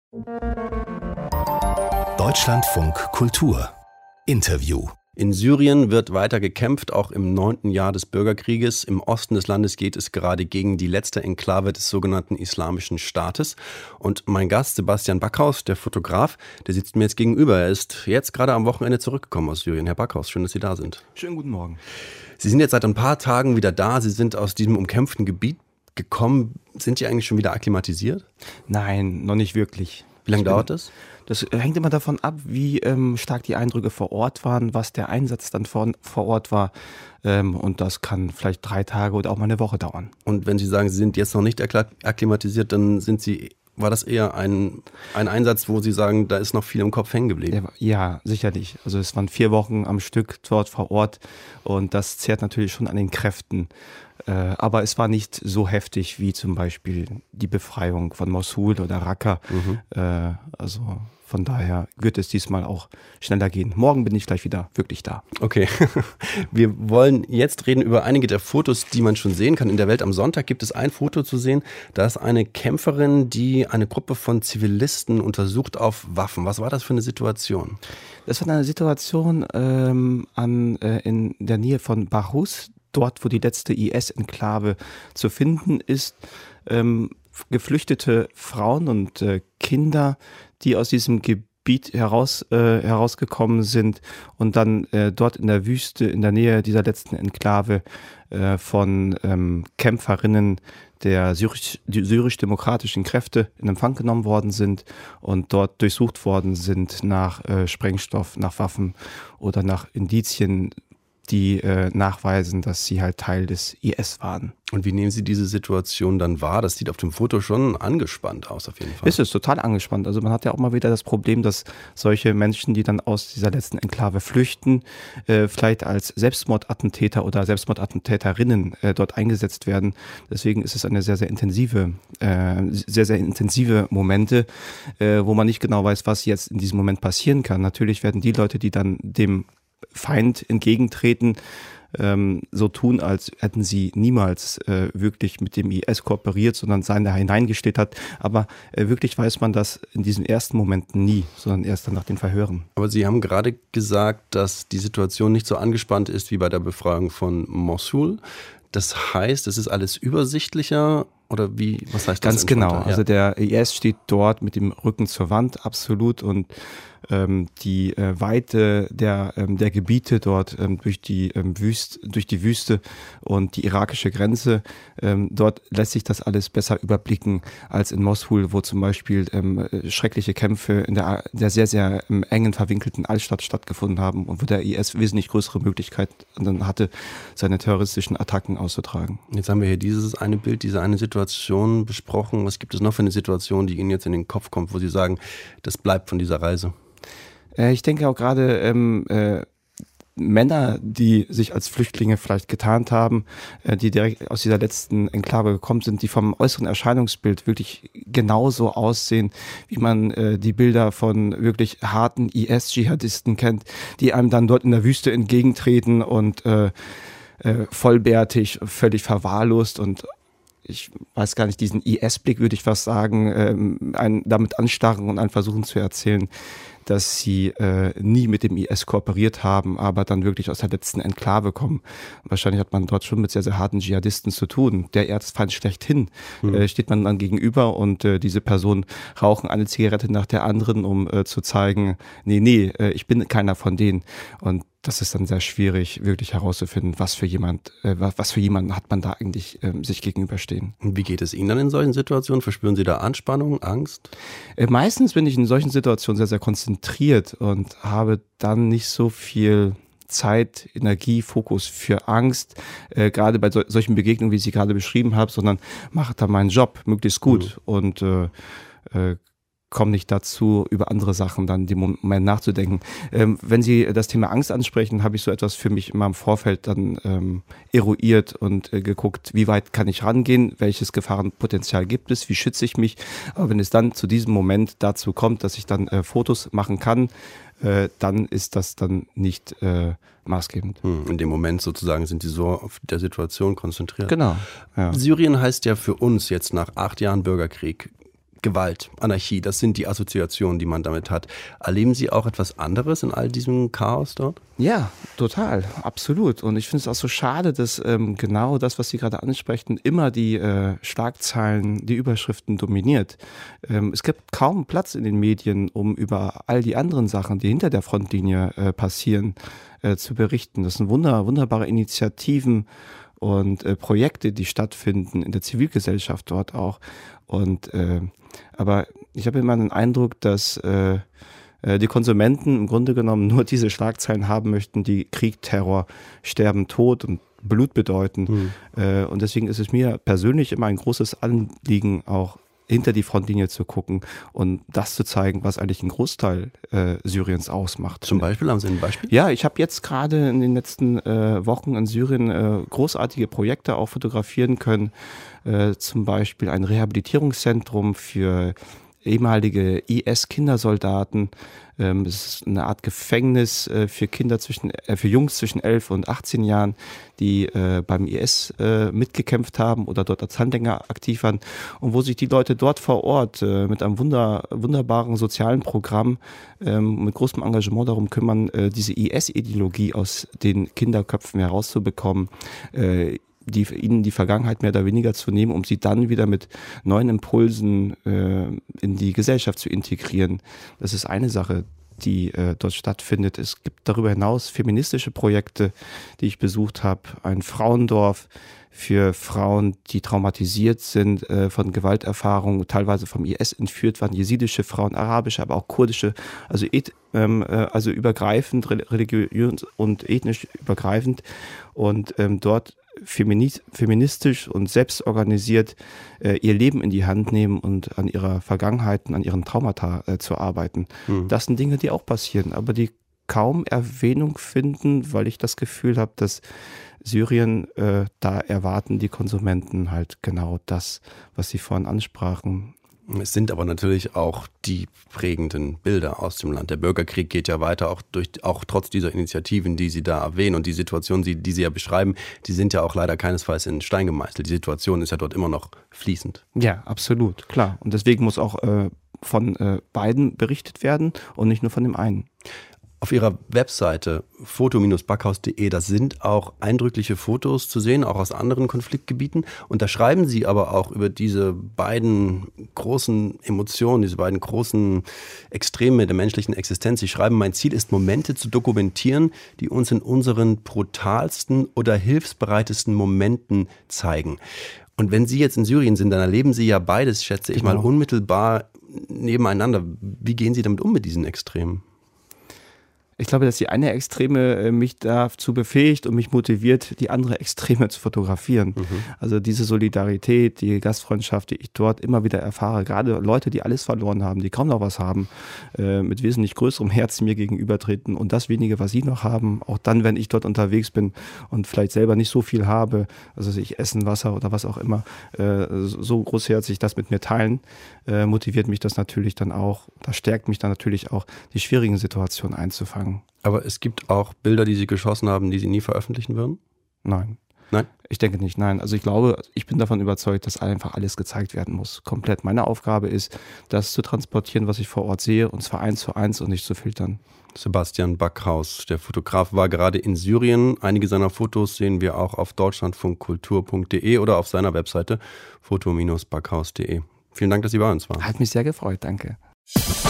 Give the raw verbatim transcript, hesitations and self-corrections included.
Deutschlandfunk Kultur Interview. In Syrien wird weiter gekämpft, auch im neunten Jahr des Bürgerkrieges. Im Osten des Landes geht es gerade gegen die letzte Enklave des sogenannten Islamischen Staates. Und mein Gast Sebastian Backhaus, der Fotograf, der sitzt mir jetzt gegenüber. Er ist jetzt gerade am Wochenende zurückgekommen aus Syrien. Herr Backhaus, schön, dass Sie da sind. Schönen guten Morgen. Sie sind jetzt seit ein paar Tagen wieder da. Sie sind aus diesem umkämpften Gebiet gekommen. Sind Sie eigentlich schon wieder akklimatisiert? Nein, noch nicht wirklich. Wie lange dauert das? Das hängt immer davon ab, wie ähm, stark die Eindrücke vor Ort waren, was der Einsatz dann vor, vor Ort war. Ähm, und das kann vielleicht drei Tage oder auch mal eine Woche dauern. Und wenn Sie sagen, Sie sind jetzt noch nicht akklimatisiert, dann sind Sie, war das eher ein, ein Einsatz, wo Sie sagen, da ist noch viel im Kopf hängen geblieben? Ja, sicherlich. Also es waren vier Wochen am Stück dort vor Ort und das zehrt natürlich schon an den Kräften. Äh, aber es war nicht so heftig wie zum Beispiel die Befreiung von Mosul oder Raqqa. Mhm. Äh, also von daher wird es diesmal auch schneller gehen. Morgen bin ich gleich wieder wirklich da. Okay, wir wollen jetzt reden über einige der Fotos, die man schon sehen kann. In der Welt am Sonntag gibt es ein Foto zu sehen. Da ist eine Kämpferin, die eine Gruppe von Zivilisten untersucht auf Waffen. Was war das für eine Situation? Das war eine Situation ähm, an, äh, in der Nähe von Bahus, dort, wo die letzte I S-Enklave zu finden ist. Ähm, geflüchtete Frauen und äh, Kinder, die aus diesem Gebiet heraus, äh, herausgekommen sind und dann äh, dort in der Wüste, in der Nähe dieser letzten Enklave äh, von ähm, Kämpferinnen der syrisch, die syrisch-demokratischen Kräfte in Empfang genommen worden sind und dort durchsucht worden sind nach äh, Sprengstoff, nach Waffen oder nach Indizien, die äh, nachweisen, dass sie halt Teil des I S waren. Und wie nehmen Sie diese Situation dann wahr? Das sieht auf dem Foto schon angespannt aus, auf jeden Fall. Ist es total angespannt. Also man hat ja auch mal wieder das Problem, dass solche Menschen, die dann aus dieser letzten Enklave flüchten, äh, vielleicht als Selbstmordattentäter oder Selbstmordattentäterinnen äh, dort eingesetzt werden. Deswegen ist es eine sehr, sehr intensive, äh, sehr, sehr intensive Momente, äh, wo man nicht genau weiß, was jetzt in diesem Moment passieren kann. Natürlich werden die Leute, die dann dem Feind entgegentreten, ähm, so tun, als hätten sie niemals äh, wirklich mit dem I S kooperiert, sondern seien da hineingesteht. Aber äh, wirklich weiß man das in diesen ersten Momenten nie, sondern erst dann nach den Verhören. Aber Sie haben gerade gesagt, dass die Situation nicht so angespannt ist wie bei der Befreiung von Mosul. Das heißt, es ist alles übersichtlicher oder wie, was heißt das? Ganz genau. Ja. Also der I S steht dort mit dem Rücken zur Wand, absolut, und ähm, die äh, Weite der, ähm, der Gebiete dort ähm, durch die ähm, Wüste, durch die Wüste und die irakische Grenze, ähm, dort lässt sich das alles besser überblicken als in Mosul, wo zum Beispiel ähm, schreckliche Kämpfe in der, der sehr, sehr ähm, engen verwinkelten Altstadt stattgefunden haben und wo der I S wesentlich größere Möglichkeiten hatte, seine terroristischen Attacken auszutragen. Jetzt haben wir hier dieses eine Bild, diese eine Situation besprochen. Was gibt es noch für eine Situation, die Ihnen jetzt in den Kopf kommt, wo Sie sagen, das bleibt von dieser Reise? Äh, ich denke auch gerade ähm, äh, Männer, die sich als Flüchtlinge vielleicht getarnt haben, äh, die direkt aus dieser letzten Enklave gekommen sind, die vom äußeren Erscheinungsbild wirklich genauso aussehen, wie man äh, die Bilder von wirklich harten I S-Dschihadisten kennt, die einem dann dort in der Wüste entgegentreten und äh, äh, vollbärtig, völlig verwahrlost und ich weiß gar nicht, diesen I S-Blick würde ich fast sagen, ähm, einen damit anstarren und einen versuchen zu erzählen, dass sie äh, nie mit dem I S kooperiert haben, aber dann wirklich aus der letzten Enklave kommen. Wahrscheinlich hat man dort schon mit sehr, sehr harten Dschihadisten zu tun. Der Erzfeind schlechthin mhm. äh, steht man dann gegenüber und äh, diese Personen rauchen eine Zigarette nach der anderen, um äh, zu zeigen, nee, nee, äh, ich bin keiner von denen. Und das ist dann sehr schwierig, wirklich herauszufinden, was für jemand, äh, was für jemanden hat man da eigentlich äh, sich gegenüberstehen. Und wie geht es Ihnen dann in solchen Situationen? Verspüren Sie da Anspannung, Angst? Äh, meistens bin ich in solchen Situationen sehr, sehr konzentriert und habe dann nicht so viel Zeit, Energie, Fokus für Angst, äh, gerade bei so, solchen Begegnungen, wie ich sie gerade beschrieben habe, sondern mache da meinen Job möglichst gut mhm. und äh, äh, komme nicht dazu, über andere Sachen dann im Moment nachzudenken. Ähm, wenn Sie das Thema Angst ansprechen, habe ich so etwas für mich immer im Vorfeld dann ähm, eruiert und äh, geguckt, wie weit kann ich rangehen, welches Gefahrenpotenzial gibt es, wie schütze ich mich. Aber wenn es dann zu diesem Moment dazu kommt, dass ich dann äh, Fotos machen kann, äh, dann ist das dann nicht äh, maßgebend. In dem Moment sozusagen sind Sie so auf der Situation konzentriert. Genau. Ja. Syrien heißt ja für uns jetzt nach acht Jahren Bürgerkrieg Gewalt, Anarchie, das sind die Assoziationen, die man damit hat. Erleben Sie auch etwas anderes in all diesem Chaos dort? Ja, total, absolut. Und ich finde es auch so schade, dass ähm, genau das, was Sie gerade ansprechen, immer die äh, Schlagzeilen, die Überschriften dominiert. Ähm, es gibt kaum Platz in den Medien, um über all die anderen Sachen, die hinter der Frontlinie äh, passieren, äh, zu berichten. Das sind wunder, wunderbare Initiativen und äh, Projekte, die stattfinden in der Zivilgesellschaft dort auch. Und äh, aber ich habe immer den Eindruck, dass äh, die Konsumenten im Grunde genommen nur diese Schlagzeilen haben möchten, die Krieg, Terror, Sterben, Tod und Blut bedeuten. Mhm. Äh, und deswegen ist es mir persönlich immer ein großes Anliegen, auch hinter die Frontlinie zu gucken und das zu zeigen, was eigentlich einen Großteil äh, Syriens ausmacht. Zum Beispiel, haben Sie ein Beispiel? Ja, ich habe jetzt gerade in den letzten äh, Wochen in Syrien äh, großartige Projekte auch fotografieren können. Äh, zum Beispiel ein Rehabilitierungszentrum für ehemalige I S-Kindersoldaten. Ähm, es ist eine Art Gefängnis äh, für Kinder zwischen, äh, für Jungs zwischen elf und achtzehn Jahren, die äh, beim I S äh, mitgekämpft haben oder dort als Handlänger aktiv waren und wo sich die Leute dort vor Ort äh, mit einem wunder, wunderbaren sozialen Programm ähm, mit großem Engagement darum kümmern, äh, diese I S-Ideologie aus den Kinderköpfen herauszubekommen, äh, die ihnen die Vergangenheit mehr oder weniger zu nehmen, um sie dann wieder mit neuen Impulsen äh, in die Gesellschaft zu integrieren. Das ist eine Sache, die äh, dort stattfindet. Es gibt darüber hinaus feministische Projekte, die ich besucht habe. Ein Frauendorf für Frauen, die traumatisiert sind äh, von Gewalterfahrungen, teilweise vom I S entführt waren, jesidische Frauen, arabische, aber auch kurdische, also, et, ähm, äh, also übergreifend, religiös und ethnisch übergreifend. Und ähm, dort feministisch und selbstorganisiert äh, ihr Leben in die Hand nehmen und an ihrer Vergangenheit und an ihren Traumata äh, zu arbeiten. Mhm. Das sind Dinge, die auch passieren, aber die kaum Erwähnung finden, weil ich das Gefühl habe, dass Syrien, äh, da erwarten die Konsumenten halt genau das, was Sie vorhin ansprachen. Es sind aber natürlich auch die prägenden Bilder aus dem Land. Der Bürgerkrieg geht ja weiter, auch durch, auch trotz dieser Initiativen, die Sie da erwähnen und die Situationen, die, die Sie ja beschreiben, die sind ja auch leider keinesfalls in Stein gemeißelt. Die Situation ist ja dort immer noch fließend. Ja, absolut, klar. Und deswegen muss auch äh, von äh, beiden berichtet werden und nicht nur von dem einen. Auf Ihrer Webseite foto Bindestrich backhaus Punkt de, da sind auch eindrückliche Fotos zu sehen, auch aus anderen Konfliktgebieten. Und da schreiben Sie aber auch über diese beiden großen Emotionen, diese beiden großen Extreme der menschlichen Existenz. Sie schreiben, mein Ziel ist, Momente zu dokumentieren, die uns in unseren brutalsten oder hilfsbereitesten Momenten zeigen. Und wenn Sie jetzt in Syrien sind, dann erleben Sie ja beides, schätze ich genau. mal, unmittelbar nebeneinander. Wie gehen Sie damit um mit diesen Extremen? Ich glaube, dass die eine Extreme mich dazu befähigt und mich motiviert, die andere Extreme zu fotografieren. Mhm. Also diese Solidarität, die Gastfreundschaft, die ich dort immer wieder erfahre, gerade Leute, die alles verloren haben, die kaum noch was haben, äh, mit wesentlich größerem Herzen mir gegenübertreten und das wenige, was sie noch haben, auch dann, wenn ich dort unterwegs bin und vielleicht selber nicht so viel habe, also ich Essen, Wasser oder was auch immer, äh, so großherzig das mit mir teilen, äh, motiviert mich das natürlich dann auch, das stärkt mich dann natürlich auch, die schwierigen Situationen einzufangen. Aber es gibt auch Bilder, die Sie geschossen haben, die Sie nie veröffentlichen würden? Nein. Nein? Ich denke nicht, nein. Also ich glaube, ich bin davon überzeugt, dass einfach alles gezeigt werden muss. Komplett. Meine Aufgabe ist, das zu transportieren, was ich vor Ort sehe, und zwar eins zu eins und nicht zu filtern. Sebastian Backhaus, der Fotograf, war gerade in Syrien. Einige seiner Fotos sehen wir auch auf deutschlandfunkkultur punkt de oder auf seiner Webseite foto Bindestrich backhaus Punkt de. Vielen Dank, dass Sie bei uns waren. Hat mich sehr gefreut, danke.